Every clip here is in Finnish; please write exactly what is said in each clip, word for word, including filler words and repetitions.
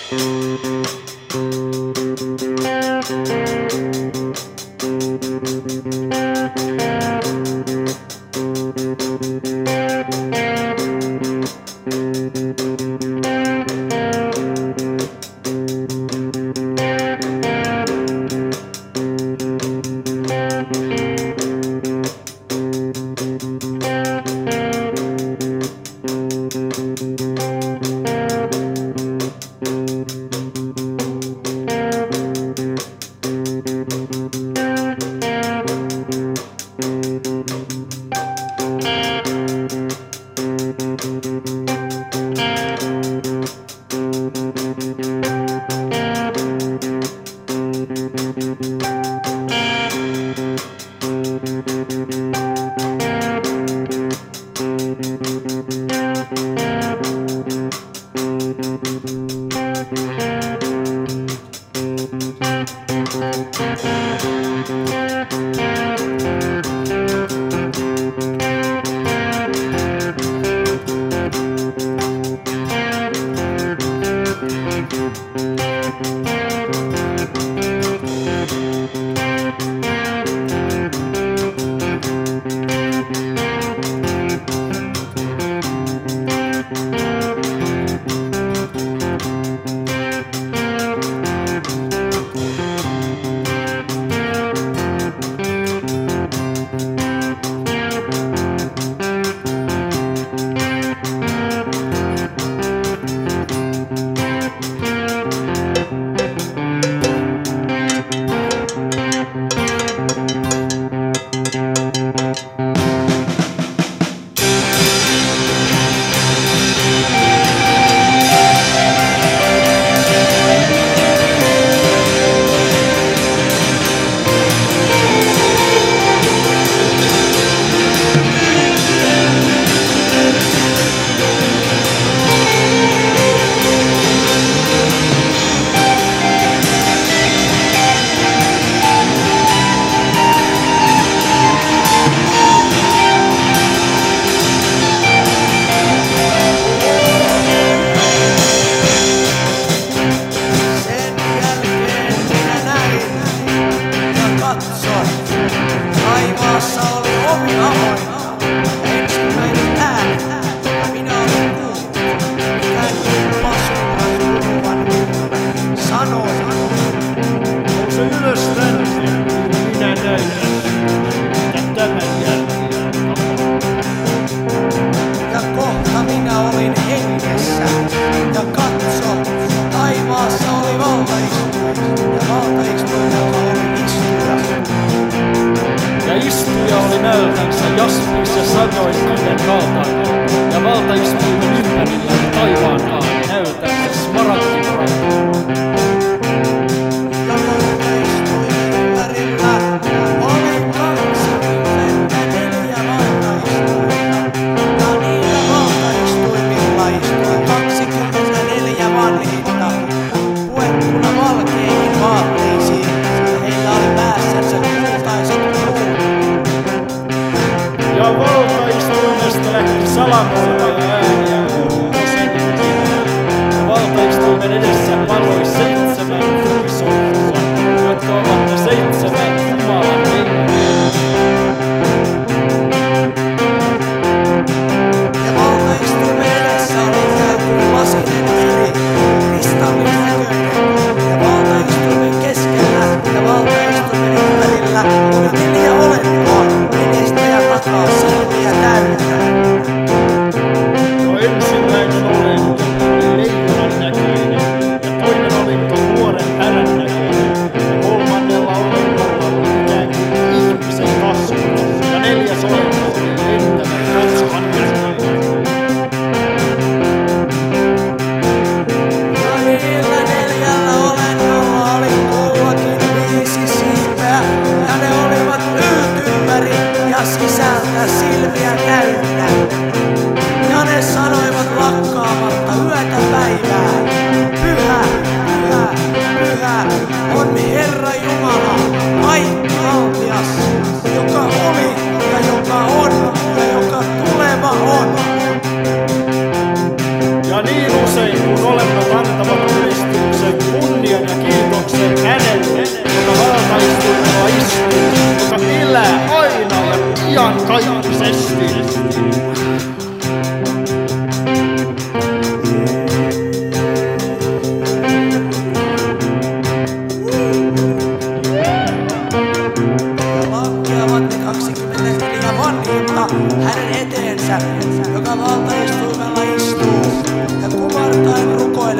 Ja valtaistuimesta lähti salamuotoja ääniä kuulumaan.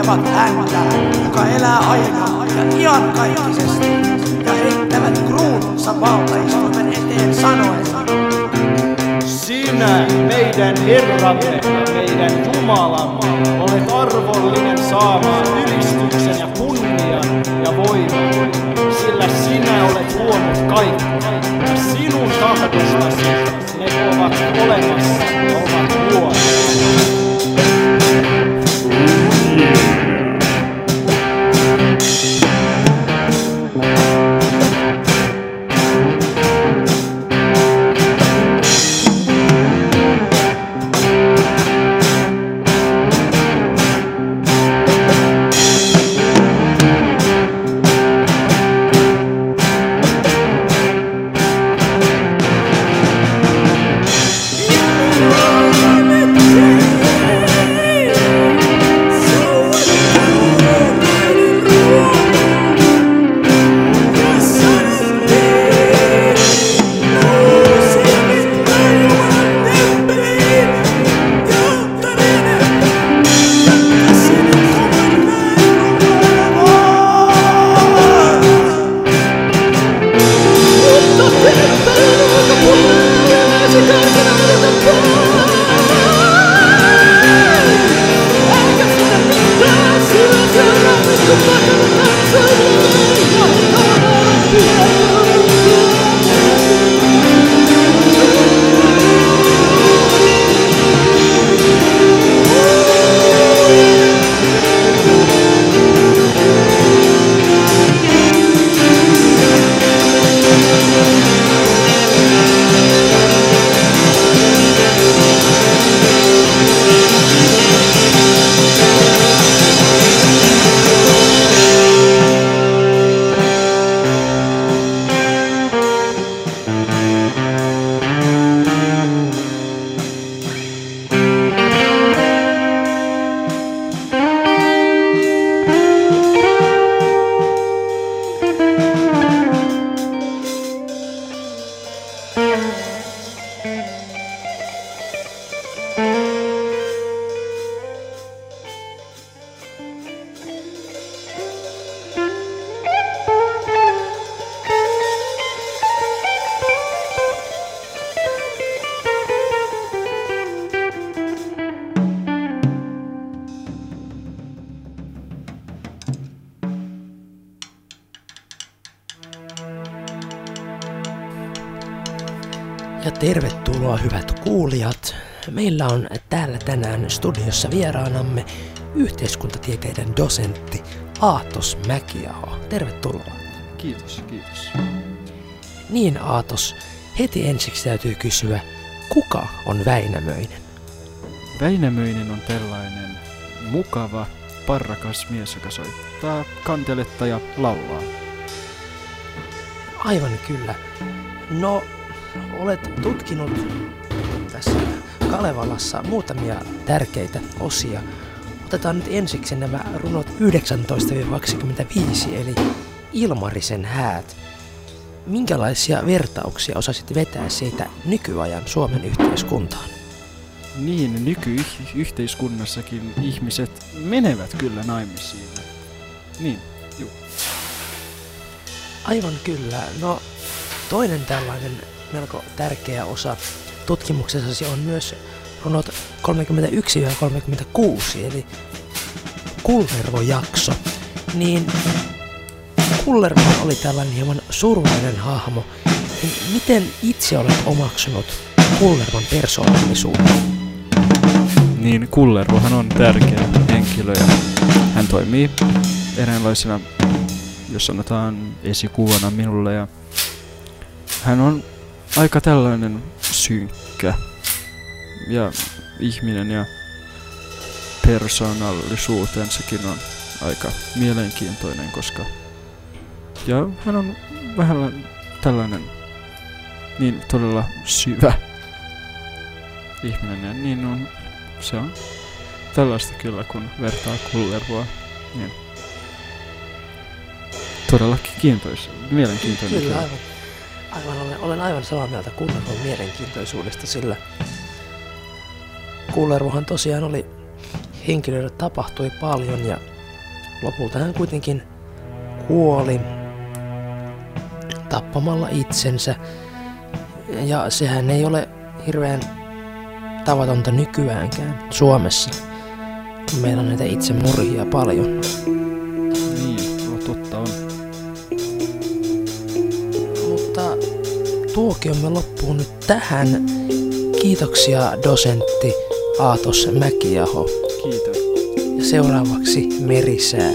kunnioittavat häntä, joka elää aina ja iankaikkisesti, ja heittävät kruununsa valtaistuimen eteen sanoen: Sinä, meidän Herramme ja meidän Jumalamme, olet arvollinen saamaan ylistyksen ja kunnian ja voiman, sillä sinä olet luonut kaikki, ja sinun tahdostasi ne ovat olemassa ja ovat luoneet. Ja tervetuloa hyvät kuulijat. Meillä on täällä tänään studiossa vieraanamme yhteiskuntatieteiden dosentti Aatos Mäkiaho. Tervetuloa. Kiitos, kiitos. Niin Aatos, heti ensiksi täytyy kysyä, kuka on Väinämöinen? Väinämöinen on tällainen mukava, parrakas mies, joka soittaa kanteletta ja laulaa. Aivan kyllä. No, olet tutkinut tässä Kalevalassa muutamia tärkeitä osia. Otetaan nyt ensiksi nämä runot yhdeksäntoista kaksikymmentäviisi, eli Ilmarisen häät. Minkälaisia vertauksia osasit vetää siitä nykyajan Suomen yhteiskuntaan? Niin, nykyyhteiskunnassakin ihmiset menevät kyllä naimisiin. Niin, juu. Aivan kyllä. No, toinen tällainen melko tärkeä osa tutkimuksessasi on myös runot kolmekymmentäyksi kolmekymmentäkuusi, eli Kullervo-jakso. Niin Kullervo oli tällainen hieman surullinen hahmo. Niin miten itse olet omaksunut Kullervon persoonallisuuden? Niin, Kullervohan on tärkeä henkilö ja hän toimii eräänlaisena, jos sanotaan, esikuvana minulle, ja hän on aika tällainen synkkä ja ihminen ja persoonallisuutensakin on aika mielenkiintoinen, koska ja hän on vähän tällainen niin todella syvä ihminen, ja niin on, se on tällaista kyllä, kun vertaa Kullervoa, niin todellakin kiintoisa, mielenkiintoinen. Kyllä, aivan, aivan olen, olen aivan samaa mieltä Kullervon mielenkiintoisuudesta, sillä Kullervohan tosiaan oli henkilöille tapahtui paljon ja lopulta hän kuitenkin kuoli tappamalla itsensä. Ja sehän ei ole hirveän tavatonta nykyäänkään Suomessa. Meillä on näitä itsemurhia paljon. Niin, no totta on. Mutta tuokiomme loppuu nyt tähän. Kiitoksia dosentti Aatos Mäkiaho. Kiitos. Ja seuraavaksi merisää.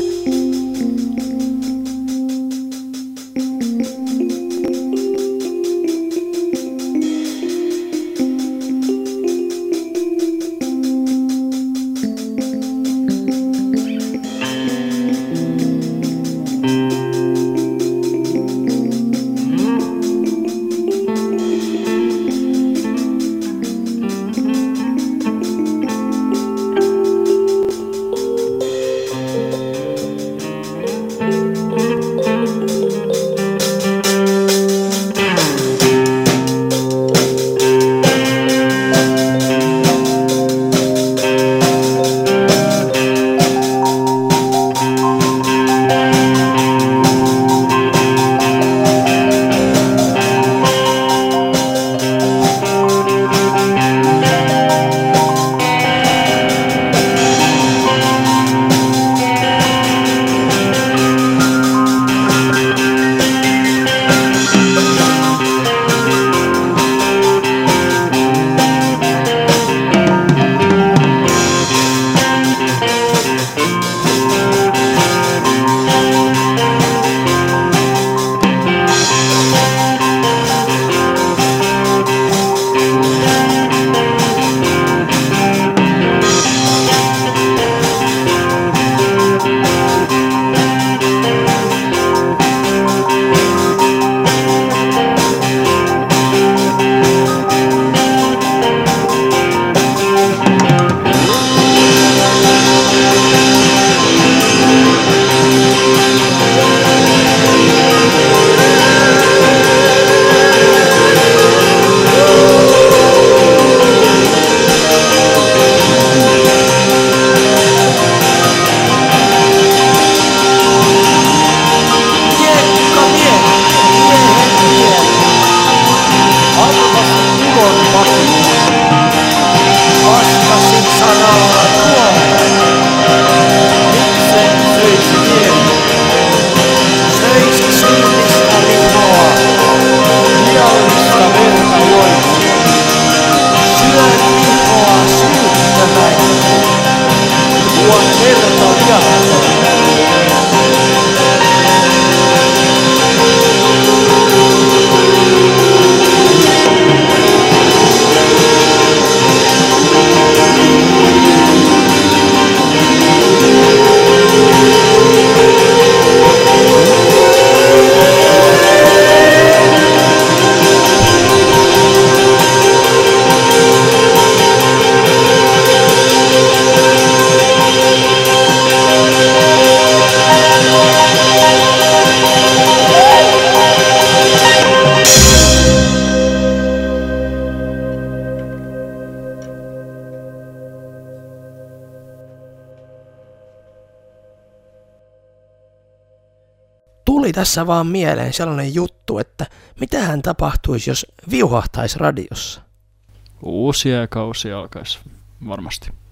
Tuli tässä vaan mieleen sellainen juttu, että mitähän tapahtuisi, jos viuhahtaisi radiossa? Uusia kausia alkaisi varmasti.